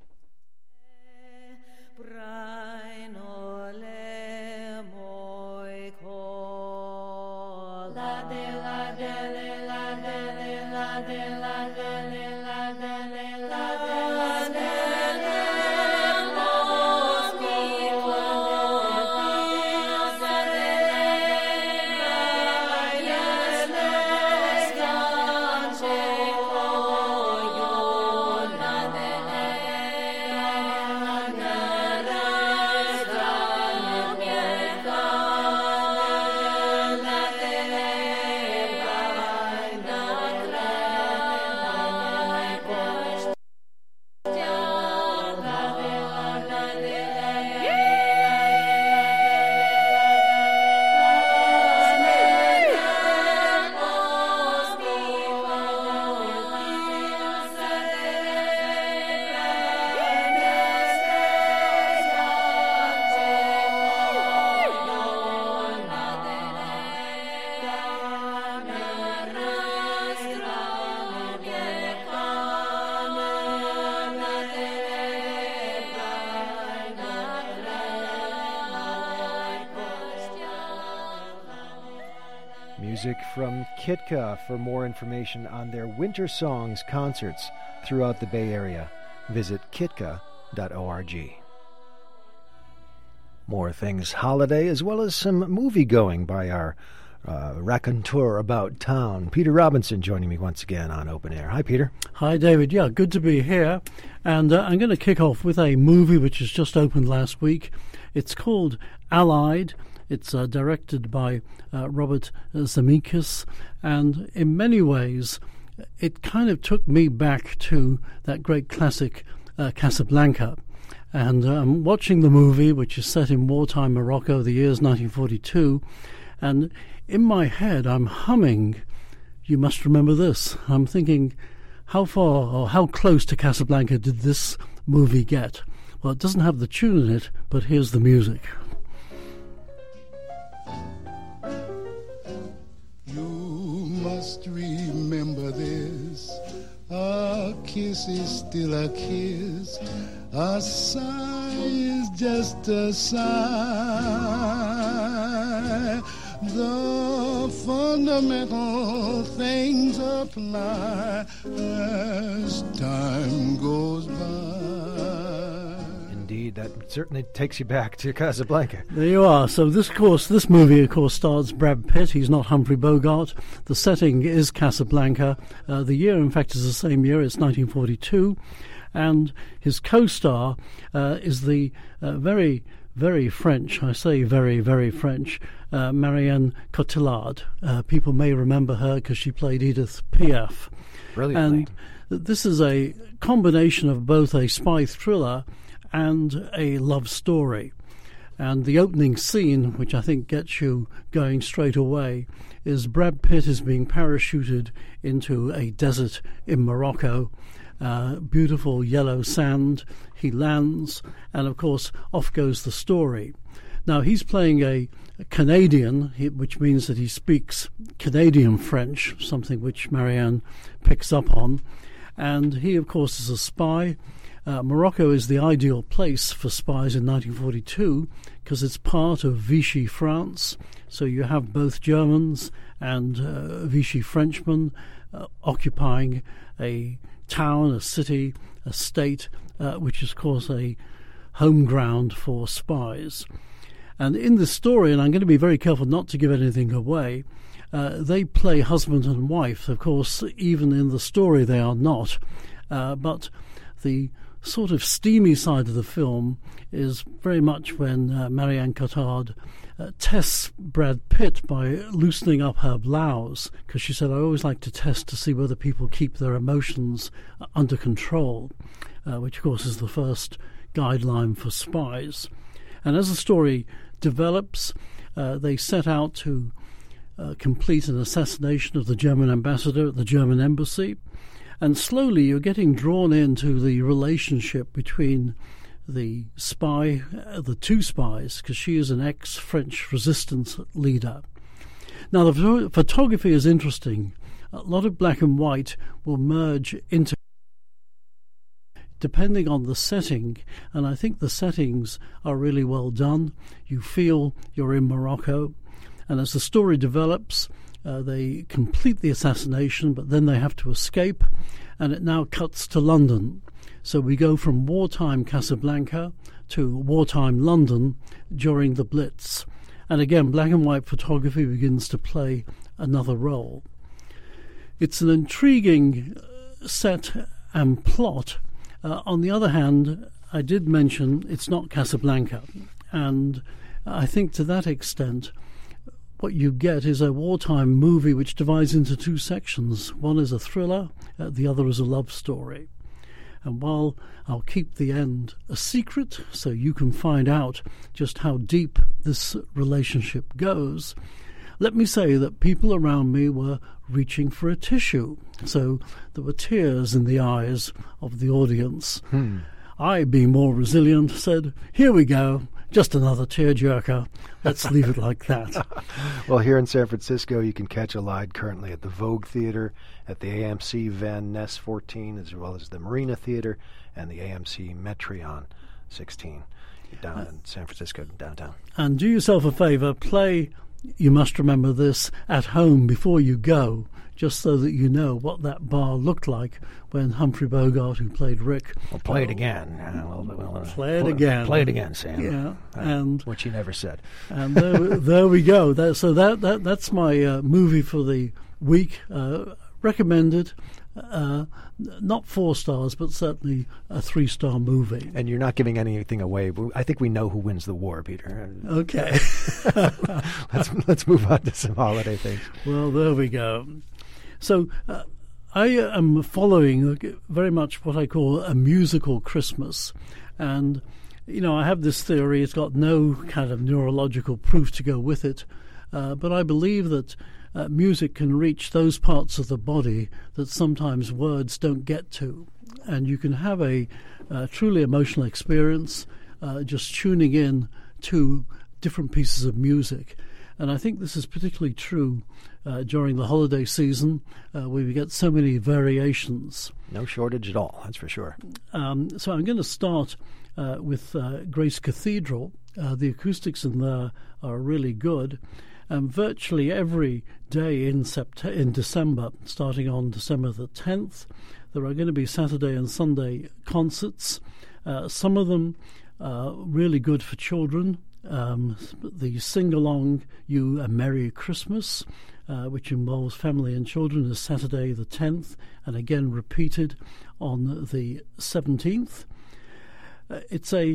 Music from Kitka. For more information on their Winter Songs concerts throughout the Bay Area, visit kitka dot org. More things holiday, as well as some movie going by our uh, raconteur about town. Peter Robinson joining me once again on Open Air. Hi, Peter. Hi, David. Yeah, good to be here. And uh, I'm going to kick off with a movie which has just opened last week. It's called Allied. It's uh, directed by uh, Robert Zemeckis, and in many ways, it kind of took me back to that great classic uh, Casablanca. And I'm um, watching the movie, which is set in wartime Morocco, the year's nineteen forty-two, and in my head, I'm humming, "You Must Remember This." I'm thinking, how far or how close to Casablanca did this movie get? Well, it doesn't have the tune in it, but here's the music. Must remember this. A kiss is still a kiss. A sigh is just a sigh. The fundamental things apply as time goes by. Indeed, that certainly takes you back to Casablanca. There you are. So this course, this movie, of course, stars Brad Pitt. He's not Humphrey Bogart. The setting is Casablanca. Uh, the year, in fact, is the same year. It's nineteen forty-two. And his co-star uh, is the uh, very very French, I say very, very French, uh, Marianne Cotillard. Uh, people may remember her because she played Edith Piaf. Brilliantly. And this is a combination of both a spy thriller and a love story. And the opening scene, which I think gets you going straight away, is Brad Pitt is being parachuted into a desert in Morocco. Uh, beautiful yellow sand. He lands, and of course, off goes the story. Now, he's playing a, a Canadian, he, which means that he speaks Canadian French, something which Marianne picks up on. And he, of course, is a spy. Uh, Morocco is the ideal place for spies in nineteen forty-two because it's part of Vichy France. So you have both Germans and uh, Vichy Frenchmen uh, occupying a town, a city, a state, uh, which is, of course, a home ground for spies. And in this story, and I'm going to be very careful not to give anything away, uh, they play husband and wife. Of course, even in the story they are not. Uh, but the sort of steamy side of the film is very much when uh, Marianne Cotillard uh, tests Brad Pitt by loosening up her blouse, because she said, I always like to test to see whether people keep their emotions uh, under control, uh, which of course is the first guideline for spies. And as the story develops, uh, they set out to uh, complete an assassination of the German ambassador at the German embassy. And slowly you're getting drawn into the relationship between the spy, uh, the two spies, because she is an ex-French resistance leader. Now, the photo- photography is interesting. A lot of black and white will merge into, depending on the setting, and I think the settings are really well done. You feel you're in Morocco, and as the story develops, Uh, they complete the assassination, but then they have to escape, and it now cuts to London. So we go from wartime Casablanca to wartime London during the Blitz. And again, black and white photography begins to play another role. It's an intriguing set and plot. Uh, on the other hand, I did mention it's not Casablanca, and I think to that extent what you get is a wartime movie which divides into two sections. One is a thriller, uh, the other is a love story. And while I'll keep the end a secret so you can find out just how deep this relationship goes, let me say that people around me were reaching for a tissue. So there were tears in the eyes of the audience. Hmm. I, being more resilient, said, here we go, just another tearjerker. Let's leave it like that. Well, here in San Francisco, you can catch Allied currently at the Vogue Theater, at the A M C Van Ness fourteen, as well as the Marina Theater and the A M C Metreon sixteen, down uh, in San Francisco, downtown. And do yourself a favor, play You Must Remember This at home before you go, just so that you know what that bar looked like when Humphrey Bogart, who played Rick... Well, play it again. Uh, we'll, we'll, uh, play it again. Play it again, Sam. Yeah, uh, and which he never said. And there, there we go. That, so that, that that's my uh, movie for the week. Uh, recommended. Uh, not four stars, but certainly a three-star movie. And you're not giving anything away. I think we know who wins the war, Peter. Okay. let's let's move on to some holiday things. Well, there we go. So uh, I am following very much what I call a musical Christmas. And, you know, I have this theory. It's got no kind of neurological proof to go with it. Uh, but I believe that uh, music can reach those parts of the body that sometimes words don't get to. And you can have a uh, truly emotional experience uh, just tuning in to different pieces of music. And I think this is particularly true uh, during the holiday season, uh, where we get so many variations. No shortage at all, that's for sure. Um, so I'm going to start uh, with uh, Grace Cathedral. Uh, the acoustics in there are really good. And virtually every day in Sept- in December, starting on December the tenth, there are going to be Saturday and Sunday concerts. Uh, some of them are really good for children. Um, the Sing-Along You a Merry Christmas, uh, which involves family and children, is Saturday the tenth, and again repeated on the seventeenth. Uh, it's a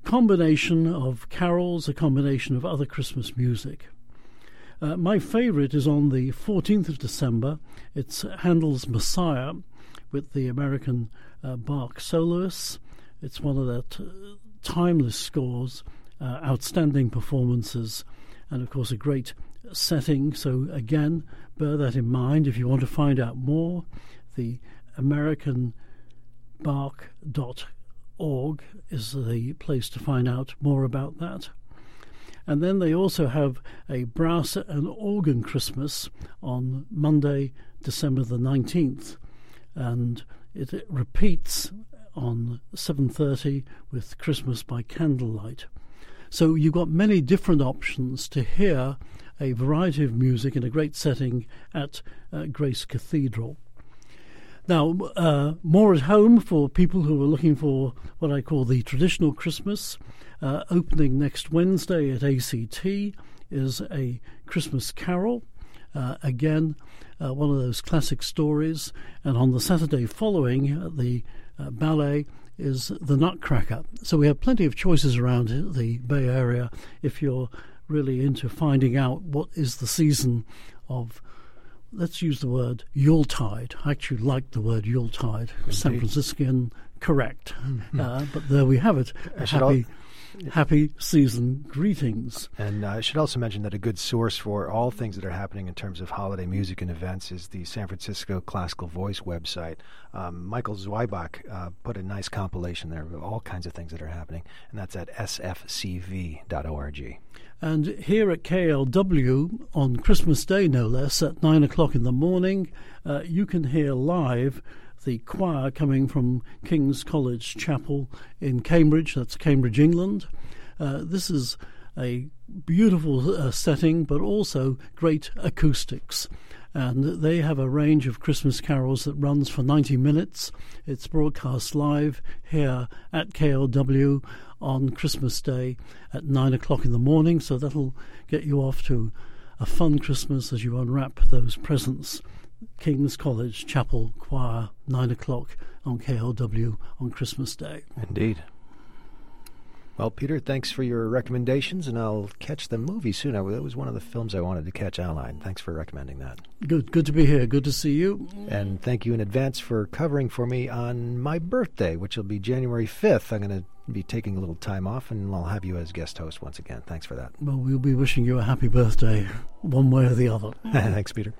combination of carols, a combination of other Christmas music. Uh, my favourite is on the fourteenth of December. It's Handel's Messiah with the American uh, Bach soloists. It's one of their t- timeless scores, uh, outstanding performances, and of course a great setting. So again, bear that in mind if you want to find out more. The American Bach dot org is the place to find out more about that. And then they also have a brass and organ Christmas on Monday, December the nineteenth, and it, it repeats on seven thirty with Christmas by Candlelight. So you've got many different options to hear a variety of music in a great setting at uh, Grace Cathedral. Now, uh, more at home for people who are looking for what I call the traditional Christmas. Uh, opening next Wednesday at A C T is a Christmas carol. Uh, again, uh, one of those classic stories. And on the Saturday following, uh, the uh, ballet is The Nutcracker. So we have plenty of choices around the Bay Area if you're really into finding out what is the season of, let's use the word Yuletide. I actually like the word Yuletide. Indeed. San Franciscan, correct. Mm-hmm. Uh, but there we have it. Happy, happy season greetings. And uh, I should also mention that a good source for all things that are happening in terms of holiday music and events is the San Francisco Classical Voice website. Um, Michael Zweibach uh, put a nice compilation there of all kinds of things that are happening, and that's at s f c v dot org. And here at K L W, on Christmas Day no less, at nine o'clock in the morning, uh, you can hear live the choir coming from King's College Chapel in Cambridge. That's Cambridge, England. Uh, this is a beautiful uh, setting, but also great acoustics. And they have a range of Christmas carols that runs for ninety minutes. It's broadcast live here at K L W on Christmas Day at nine o'clock in the morning, so that'll get you off to a fun Christmas as you unwrap those presents. King's College Chapel Choir, nine o'clock on K L W on Christmas Day. Indeed. Well, Peter, thanks for your recommendations, and I'll catch the movie soon. I, that was one of the films I wanted to catch, Allied. Thanks for recommending that. Good good to be here. Good to see you. And thank you in advance for covering for me on my birthday, which will be January fifth. I'm going to be taking a little time off, and I'll have you as guest host once again. Thanks for that. Well, we'll be wishing you a happy birthday, one way or the other. Thanks, Peter.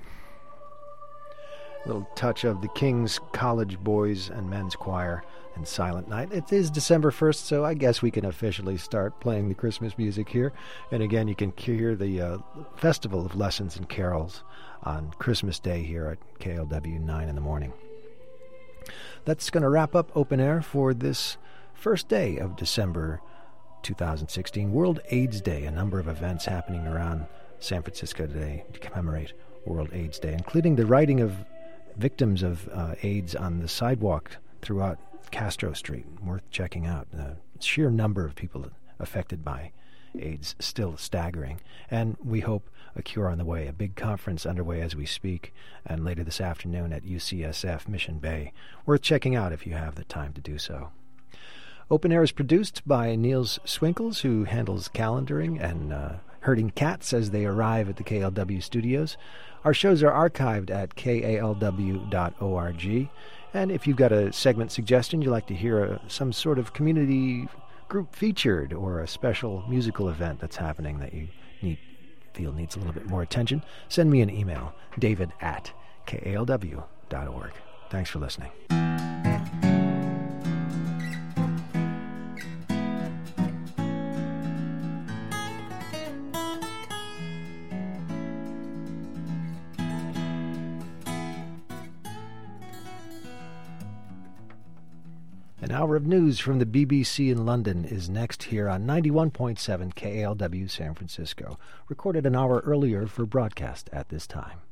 A little touch of the King's College Boys and Men's Choir and Silent Night. It is December first, so I guess we can officially start playing the Christmas music here. And again, you can hear the uh, Festival of Lessons and Carols on Christmas Day here at K L W, nine in the morning. That's going to wrap up Open Air for this first day of December two thousand sixteen, World AIDS Day. A number of events happening around San Francisco today to commemorate World AIDS Day, including the writing of victims of uh, AIDS on the sidewalk throughout Castro Street. Worth checking out. The sheer number of people affected by AIDS still staggering. And we hope a cure on the way. A big conference underway as we speak, and later this afternoon at U C S F Mission Bay. Worth checking out if you have the time to do so. Open Air is produced by Niels Swinkels, who handles calendaring and uh, herding cats as they arrive at the K L W studios. Our shows are archived at K A L W dot org. And if you've got a segment suggestion, you'd like to hear a, some sort of community group featured or a special musical event that's happening that you need, feel needs a little bit more attention, send me an email, david at K A L W dot org. Thanks for listening. An hour of news from the B B C in London is next here on ninety-one point seven K A L W San Francisco, recorded an hour earlier for broadcast at this time.